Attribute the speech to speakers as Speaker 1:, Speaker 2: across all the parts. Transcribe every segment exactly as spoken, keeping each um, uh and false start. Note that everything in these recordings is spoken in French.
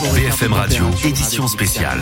Speaker 1: B F M Radio, édition spéciale.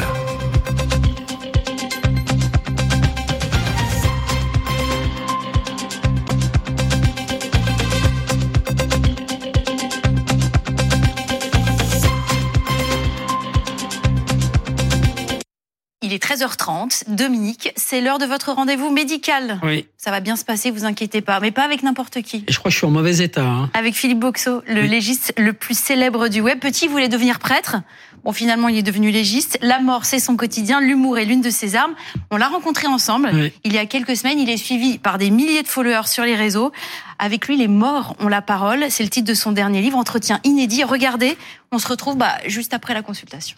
Speaker 2: Il est treize heures trente. Dominique, c'est l'heure de votre rendez-vous médical.
Speaker 3: Oui.
Speaker 2: Ça va bien se passer, vous inquiétez pas. Mais pas avec n'importe qui.
Speaker 3: Je crois que je suis en mauvais état. Hein.
Speaker 2: Avec Philippe Boxeau, le oui. légiste le plus célèbre du web. Petit voulait devenir prêtre. Bon, finalement, il est devenu légiste. La mort, c'est son quotidien. L'humour est l'une de ses armes. On l'a rencontré ensemble. Oui. Il y a quelques semaines, il est suivi par des milliers de followers sur les réseaux. Avec lui, les morts ont la parole. C'est le titre de son dernier livre, Entretien inédit. Regardez, on se retrouve bah, juste après la consultation.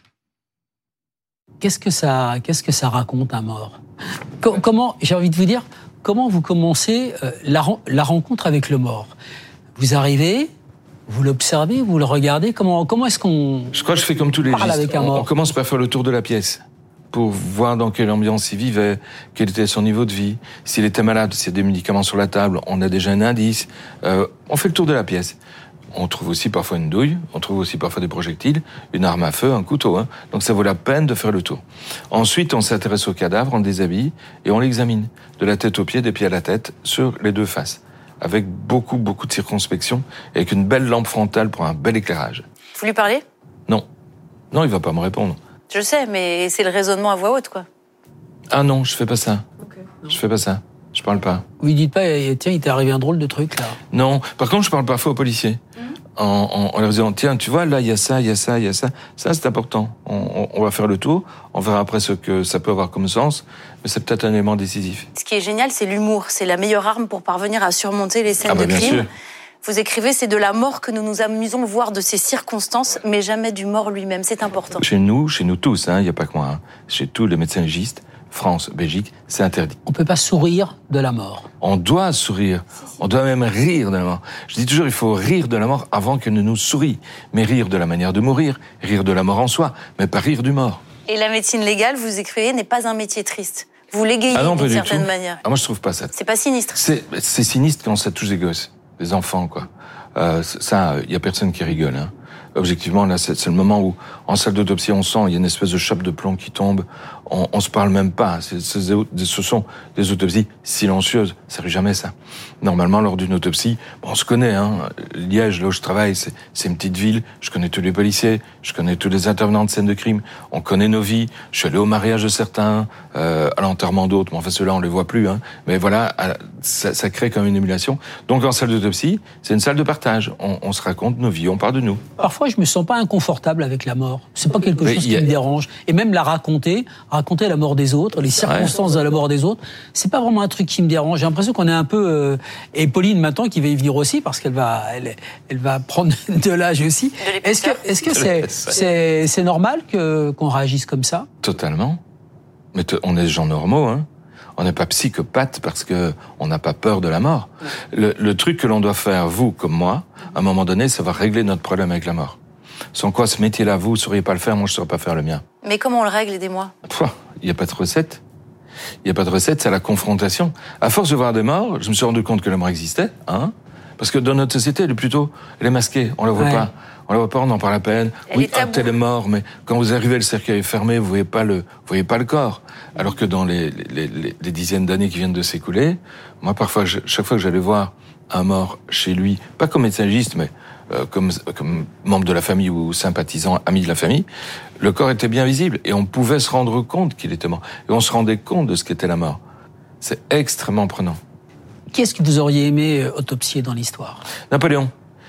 Speaker 3: Qu'est-ce que ça, qu'est-ce que ça raconte, un mort ? Co- Comment, j'ai envie de vous dire, comment vous commencez euh, la, la rencontre avec le mort ? Vous arrivez, vous l'observez, vous le regardez. Comment, comment est-ce qu'on
Speaker 4: Je crois que je fais comme tous les légistes. On, on commence par faire le tour de la pièce pour voir dans quelle ambiance il vivait, quel était son niveau de vie. S'il était malade, s'il y a des médicaments sur la table, on a déjà un indice. Euh, on fait le tour de la pièce. On trouve aussi parfois une douille, on trouve aussi parfois des projectiles, une arme à feu, un couteau. Hein. Donc ça vaut la peine de faire le tour. Ensuite, on s'intéresse au cadavre, on le déshabille et on l'examine. De la tête aux pieds, des pieds à la tête, sur les deux faces. Avec beaucoup, beaucoup de circonspection et avec une belle lampe frontale pour un bel éclairage.
Speaker 2: Vous lui parlez ?
Speaker 4: Non. Non, il va pas me répondre.
Speaker 2: Je sais, mais c'est le raisonnement à voix haute, quoi.
Speaker 4: Ah non, je fais pas ça.
Speaker 2: Okay.
Speaker 4: Je fais pas ça. Je parle pas.
Speaker 3: Vous dites pas, tiens, il t'est arrivé un drôle de truc, là.
Speaker 4: Non. Par contre, je parle parfois aux policiers. Mmh. En, en, en leur disant, tiens, tu vois, là, il y a ça, il y a ça, il y a ça. Ça, c'est important. On, on, on va faire le tour. On verra après ce que ça peut avoir comme sens. Mais c'est peut-être un élément décisif.
Speaker 2: Ce qui est génial, c'est l'humour. C'est la meilleure arme pour parvenir à surmonter les scènes
Speaker 4: ah bah,
Speaker 2: de crime.
Speaker 4: Sûr.
Speaker 2: Vous écrivez, c'est de la mort que nous nous amusons, voire de ses circonstances, mais jamais du mort lui-même. C'est important.
Speaker 4: Chez nous, chez nous tous, hein, il n'y a pas que moi, hein, chez tous les médecins légistes, France, Belgique, c'est interdit.
Speaker 3: On ne peut pas sourire de la mort.
Speaker 4: On doit sourire. On doit même rire de la mort. Je dis toujours, il faut rire de la mort avant qu'elle ne nous sourie. Mais rire de la manière de mourir, rire de la mort en soi, mais pas rire du mort.
Speaker 2: Et la médecine légale, vous écrivez, n'est pas un métier triste. Vous l'égayez
Speaker 4: ah non,
Speaker 2: d'une
Speaker 4: du
Speaker 2: certaine
Speaker 4: tout.
Speaker 2: manière.
Speaker 4: Ah, moi, je trouve pas ça.
Speaker 2: C'est pas sinistre.
Speaker 4: C'est, c'est sinistre quand ça touche des gosses, des enfants, quoi. Euh, ça, il y a personne qui rigole, hein. Objectivement, là, c'est, c'est le moment où, en salle d'autopsie, on sent, il y a une espèce de chape de plomb qui tombe. On, on se parle même pas. C'est, c'est, ce sont des autopsies silencieuses. Ça arrive jamais, ça. Normalement, lors d'une autopsie, bon, on se connaît, hein. Liège, là où je travaille, c'est, c'est une petite ville. Je connais tous les policiers. Je connais tous les intervenants de scènes de crime. On connaît nos vies. Je suis allé au mariage de certains, euh, à l'enterrement d'autres. Bon, enfin, ceux-là, on les voit plus, hein. Mais voilà, ça, ça crée quand même une émulation. Donc, en salle d'autopsie, c'est une salle de partage. On, on se raconte nos vies, on parle de nous.
Speaker 3: Parfois, je me sens pas inconfortable avec la mort. C'est pas quelque chose qui
Speaker 4: a...
Speaker 3: me dérange. Et même la raconter, raconter la mort des autres, les circonstances ouais. de la mort des autres, c'est pas vraiment un truc qui me dérange. J'ai l'impression qu'on est un peu... Euh... Et Pauline, maintenant, qui va y venir aussi, parce qu'elle va, elle, elle va prendre de l'âge aussi. De est-ce que, est-ce que c'est, c'est, c'est normal que, qu'on réagisse comme ça ?
Speaker 4: Totalement. Mais t- on est des gens normaux, hein. On n'est pas psychopathe parce que on n'a pas peur de la mort. Le, le truc que l'on doit faire, vous comme moi, à un moment donné, ça va régler notre problème avec la mort. Sans quoi, ce métier-là, vous ne sauriez pas le faire, moi je ne saurais pas faire le mien.
Speaker 2: Mais comment on le règle, aidez-moi ?
Speaker 4: Il n'y a pas de recette. Il n'y a pas de recette, c'est la confrontation. À force de voir des morts, je me suis rendu compte que la mort existait, hein. Parce que dans notre société, elle est plutôt, elle est masquée, on la voit ouais. pas. On la voit pas, on en parle à peine. Elle oui, un tel est mort, mais quand vous arrivez, le cercueil est fermé, vous voyez pas le, vous voyez pas le corps. Alors que dans les, les, les, les dizaines d'années qui viennent de s'écouler, moi, parfois, je, chaque fois que j'allais voir un mort chez lui, pas comme médecin légiste, mais euh, comme, comme membre de la famille ou sympathisant, ami de la famille, le corps était bien visible et on pouvait se rendre compte qu'il était mort. Et on se rendait compte de ce qu'était la mort. C'est extrêmement prenant.
Speaker 3: Qu'est-ce que vous auriez aimé autopsier dans l'histoire ?
Speaker 4: Napoléon.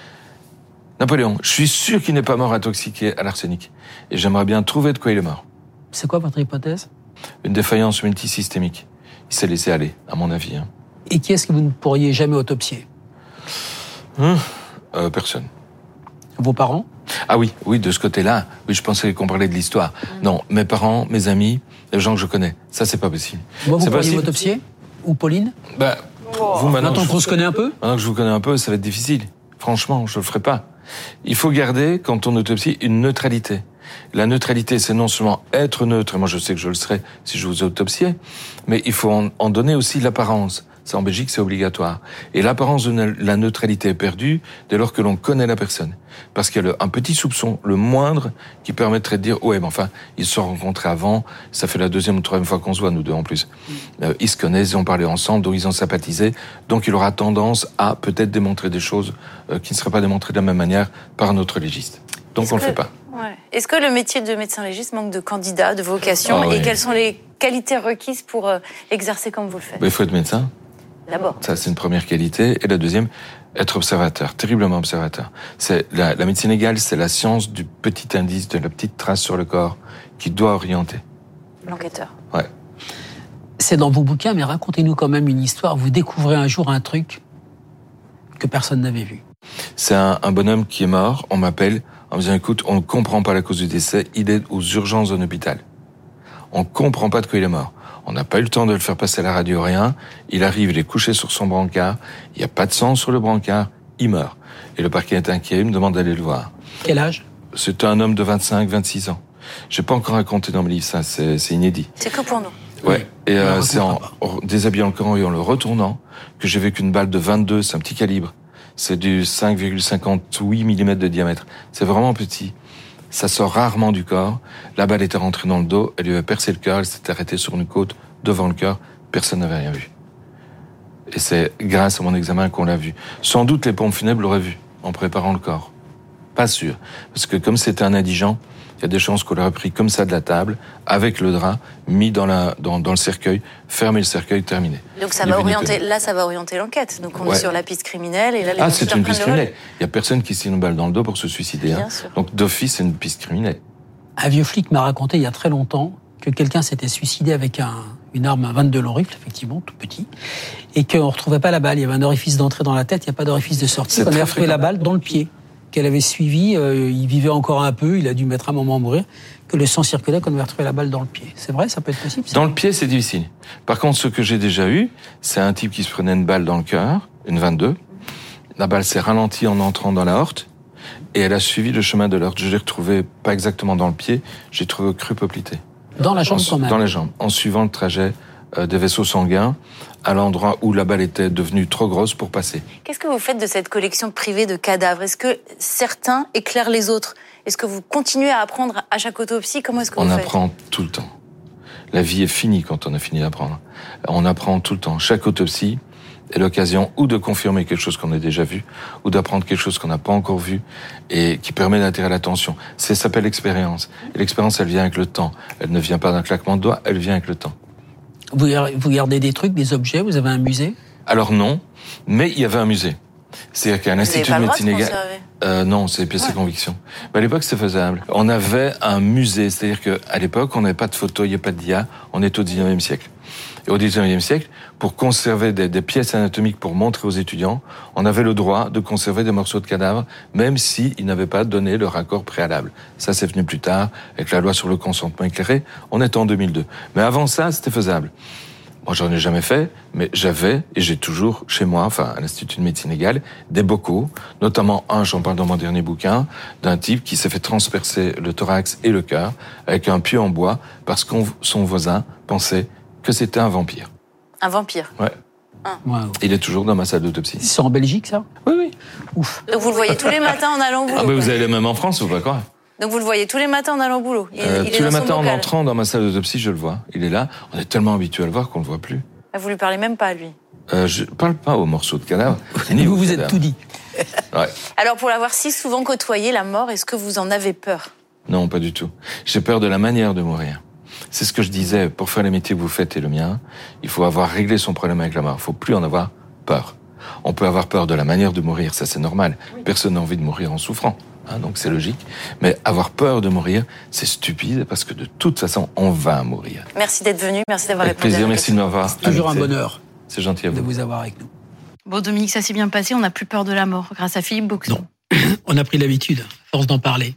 Speaker 4: Napoléon. Je suis sûr qu'il n'est pas mort intoxiqué à l'arsenic. Et j'aimerais bien trouver de quoi il est mort.
Speaker 3: C'est quoi votre hypothèse ?
Speaker 4: Une défaillance multisystémique. Il s'est laissé aller, à mon avis. Hein.
Speaker 3: Et qui est-ce que vous ne pourriez jamais autopsier ?
Speaker 4: hum, euh, Personne.
Speaker 3: Vos parents ?
Speaker 4: Ah oui, oui, de ce côté-là. Oui, je pensais qu'on parlait de l'histoire. Mmh. Non, mes parents, mes amis, les gens que je connais. Ça, c'est pas possible.
Speaker 3: Moi, vous
Speaker 4: c'est
Speaker 3: pourriez autopsier ? Ou Pauline ?
Speaker 4: Bah, oh. vous maintenant.
Speaker 3: Maintenant qu'on se connaît un peu ?
Speaker 4: Maintenant que je vous connais un peu, ça va être difficile. Franchement, je le ferai pas. Il faut garder, quand on autopsie, une neutralité. La neutralité, c'est non seulement être neutre, et moi je sais que je le serai si je vous autopsiais, mais il faut en, en donner aussi l'apparence. Ça, en Belgique, c'est obligatoire. Et l'apparence de la neutralité est perdue dès lors que l'on connaît la personne. Parce qu'il y a le, un petit soupçon, le moindre, qui permettrait de dire, ouais, mais enfin, ils se sont rencontrés avant, ça fait la deuxième ou troisième fois qu'on se voit, nous deux en plus. Euh, ils se connaissent, ils ont parlé ensemble, donc ils ont sympathisé. Donc il aura tendance à peut-être démontrer des choses euh, qui ne seraient pas démontrées de la même manière par un autre légiste. Donc
Speaker 2: Est-ce
Speaker 4: on
Speaker 2: que,
Speaker 4: le fait pas.
Speaker 2: Ouais. Est-ce que le métier de médecin légiste manque de candidats, de vocations,
Speaker 4: oh,
Speaker 2: et
Speaker 4: oui.
Speaker 2: quelles sont les qualités requises pour euh, exercer comme vous le faites?
Speaker 4: Ben, il faut être médecin.
Speaker 2: D'abord.
Speaker 4: Ça, c'est une première qualité. Et la deuxième, être observateur, terriblement observateur. C'est la, la médecine légale, c'est la science du petit indice, de la petite trace sur le corps qui doit orienter.
Speaker 2: L'enquêteur.
Speaker 4: Ouais.
Speaker 3: C'est dans vos bouquins, mais racontez-nous quand même une histoire. Vous découvrez un jour un truc que personne n'avait vu.
Speaker 4: C'est un, un bonhomme qui est mort. On m'appelle en me disant, écoute, on ne comprend pas la cause du décès. Il est aux urgences d'un hôpital. On ne comprend pas de quoi il est mort. On n'a pas eu le temps de le faire passer à la radio, rien. Il arrive, il est couché sur son brancard. Il n'y a pas de sang sur le brancard. Il meurt. Et le parquet est inquiet, il me demande d'aller le voir.
Speaker 3: Quel âge?
Speaker 4: C'est un homme de vingt-cinq, vingt-six ans. J'ai pas encore raconté dans mes livres, ça, c'est, c'est inédit.
Speaker 2: C'est que pour nous.
Speaker 4: Ouais. Et euh, c'est en,
Speaker 3: pas.
Speaker 4: en déshabillant le corps et en le retournant que j'ai vu qu'une balle de vingt-deux, c'est un petit calibre. C'est du cinq virgule cinquante-huit millimètres de diamètre. C'est vraiment petit. Ça sort rarement du corps. La balle était rentrée dans le dos, elle lui avait percé le cœur, elle s'était arrêtée sur une côte devant le cœur. Personne n'avait rien vu. Et c'est grâce à mon examen qu'on l'a vu. Sans doute les pompes funèbres l'auraient vu en préparant le corps. Pas sûr. Parce que comme c'était un indigent, il y a des chances qu'on l'aurait pris comme ça de la table, avec le drap, mis dans, la, dans, dans le cercueil, fermé le cercueil, terminé.
Speaker 2: Donc ça
Speaker 4: Il
Speaker 2: va
Speaker 4: est
Speaker 2: orienter,
Speaker 4: connu.
Speaker 2: là, ça va orienter l'enquête. Donc on
Speaker 4: Ouais.
Speaker 2: est sur la piste criminelle et là, les
Speaker 4: Ah,
Speaker 2: enquêteurs
Speaker 4: c'est une
Speaker 2: prennent
Speaker 4: piste
Speaker 2: le relais.
Speaker 4: criminelle. Il y a personne qui se tire une balle dans le dos pour se suicider.
Speaker 2: Bien
Speaker 4: Hein.
Speaker 2: sûr.
Speaker 4: Donc d'office, c'est une piste criminelle.
Speaker 3: Un vieux flic m'a raconté il y a très longtemps que quelqu'un s'était suicidé avec un, une arme à vingt-deux long rifle, effectivement, tout petit, et qu'on ne retrouvait pas la balle. Il y avait un orifice d'entrée dans la tête, il n'y a pas d'orifice de sortie.
Speaker 4: C'est
Speaker 3: On
Speaker 4: très
Speaker 3: avait retrouvé la
Speaker 4: fréquent.
Speaker 3: balle dans le pied qu'elle avait suivi. Euh, il vivait encore un peu, il a dû mettre un moment à mourir, que le sang circulait, qu'on avait retrouvé la balle dans le pied. C'est vrai, ça peut être possible ça?
Speaker 4: Dans le pied, c'est difficile. Par contre, ce que j'ai déjà eu, c'est un type qui se prenait une balle dans le cœur, une vingt-deux. La balle s'est ralentie en entrant dans la horte, et elle a suivi le chemin de l'heurte. Je l'ai retrouvé pas exactement dans le pied, j'ai trouvé au cru poplité.
Speaker 3: Dans la jambe quand même.
Speaker 4: Dans les jambes, en suivant le trajet euh, des vaisseaux sanguins, à l'endroit où la balle était devenue trop grosse pour passer.
Speaker 2: Qu'est-ce que vous faites de cette collection privée de cadavres? Est-ce que certains éclairent les autres? Est-ce que vous continuez à apprendre à chaque autopsie? Comment est-ce que
Speaker 4: On
Speaker 2: vous faites?
Speaker 4: apprend tout le temps. La vie est finie quand on a fini d'apprendre. On apprend tout le temps. Chaque autopsie est l'occasion ou de confirmer quelque chose qu'on a déjà vu, ou d'apprendre quelque chose qu'on n'a pas encore vu, et qui permet d'attirer l'attention. Ça s'appelle l'expérience. Et l'expérience, elle vient avec le temps. Elle ne vient pas d'un claquement de doigts, elle vient avec le temps.
Speaker 3: Vous, vous gardez des trucs, des objets, vous avez un musée?
Speaker 4: Alors non, mais il y avait un musée. C'est-à-dire qu'un
Speaker 2: Vous n'avez
Speaker 4: institut
Speaker 2: pas
Speaker 4: de
Speaker 2: le droit
Speaker 4: médecine
Speaker 2: de
Speaker 4: légale...
Speaker 2: conserver?
Speaker 4: Euh, non, c'est P C Conviction. Mais à l'époque, c'était faisable. On avait un musée, c'est-à-dire qu'à l'époque, on n'avait pas de photos, il n'y a pas de dia, on est au dix-neuvième siècle. Et au dix-neuvième siècle, pour conserver des, des pièces anatomiques pour montrer aux étudiants, on avait le droit de conserver des morceaux de cadavres, même s'ils n'avaient pas donné leur accord préalable. Ça, c'est venu plus tard, avec la loi sur le consentement éclairé. On est en deux mille deux. Mais avant ça, c'était faisable. Moi, j'en ai jamais fait, mais j'avais, et j'ai toujours chez moi, enfin, à l'Institut de médecine légale, des bocaux, notamment un, j'en parle dans mon dernier bouquin, d'un type qui s'est fait transpercer le thorax et le cœur avec un pieu en bois parce que son voisin pensait que c'était un vampire.
Speaker 2: Un vampire?
Speaker 4: Ouais.
Speaker 3: Wow.
Speaker 4: Il est toujours dans ma salle d'autopsie.
Speaker 3: C'est en Belgique, ça?
Speaker 4: Oui, oui.
Speaker 3: Ouf.
Speaker 2: Donc vous le voyez tous les matins en allant au boulot?
Speaker 4: Ah, mais vous
Speaker 2: quoi.
Speaker 4: allez même en France, faut pas croire.
Speaker 2: Donc vous le voyez tous les matins en allant au boulot? Il,
Speaker 4: Euh,
Speaker 2: il est
Speaker 4: tous les
Speaker 2: dans son
Speaker 4: matins, en
Speaker 2: bocal.
Speaker 4: entrant dans ma salle d'autopsie, je le vois. Il est là. On est tellement habitué à le voir qu'on le voit plus.
Speaker 2: Ah, vous lui parlez même pas à lui?
Speaker 4: Euh, je parle pas aux morceaux de cadavre.
Speaker 3: Et
Speaker 4: ni
Speaker 3: vous
Speaker 4: aux
Speaker 3: vous êtes
Speaker 4: cadavres.
Speaker 3: tout dit.
Speaker 4: Ouais.
Speaker 2: Alors pour l'avoir si souvent côtoyé, la mort, est-ce que vous en avez peur?
Speaker 4: Non, pas du tout. J'ai peur de la manière de mourir. C'est ce que je disais, pour faire les métiers que vous faites et le mien, il faut avoir réglé son problème avec la mort. Il faut plus en avoir peur. On peut avoir peur de la manière de mourir, ça c'est normal. Personne n'a envie de mourir en souffrant, hein, donc c'est logique. Mais avoir peur de mourir, c'est stupide parce que de toute façon, on va mourir.
Speaker 2: Merci d'être venu, merci d'avoir
Speaker 4: Avec
Speaker 2: répondu. à
Speaker 4: plaisir,
Speaker 2: nos
Speaker 4: merci de m'avoir
Speaker 3: C'est toujours un
Speaker 4: invité.
Speaker 3: bonheur
Speaker 4: C'est gentil à
Speaker 3: de
Speaker 4: vous.
Speaker 3: vous avoir avec nous.
Speaker 2: Bon, Dominique, ça s'est bien passé, on n'a plus peur de la mort grâce à Philippe Boxon.
Speaker 3: Non. On a pris l'habitude, à force d'en parler.